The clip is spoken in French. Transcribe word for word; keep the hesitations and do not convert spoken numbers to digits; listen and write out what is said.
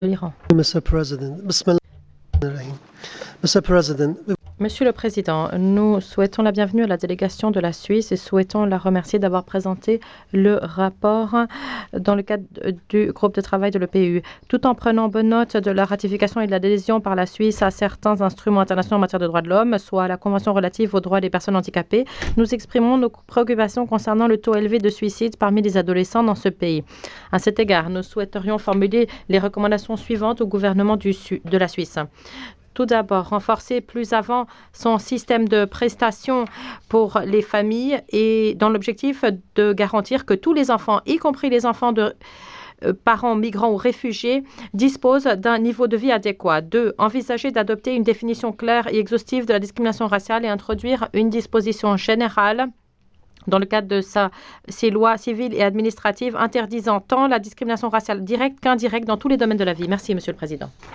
de l'Iran. Monsieur President, Monsieur President, Monsieur le Président, nous souhaitons la bienvenue à la délégation de la Suisse et souhaitons la remercier d'avoir présenté le rapport dans le cadre du groupe de travail de l'E P U. Tout en prenant bonne note de la ratification et de l'adhésion par la Suisse à certains instruments internationaux en matière de droits de l'homme, soit la Convention relative aux droits des personnes handicapées, nous exprimons nos préoccupations concernant le taux élevé de suicide parmi les adolescents dans ce pays. À cet égard, nous souhaiterions formuler les recommandations suivantes au gouvernement du Su- de la Suisse. Tout d'abord, renforcer plus avant son système de prestations pour les familles et dans l'objectif de garantir que tous les enfants, y compris les enfants de euh, parents migrants ou réfugiés, disposent d'un niveau de vie adéquat. Deux, envisager d'adopter une définition claire et exhaustive de la discrimination raciale et introduire une disposition générale dans le cadre de sa, ces lois civiles et administratives interdisant tant la discrimination raciale directe qu'indirecte dans tous les domaines de la vie. Merci, Monsieur le Président.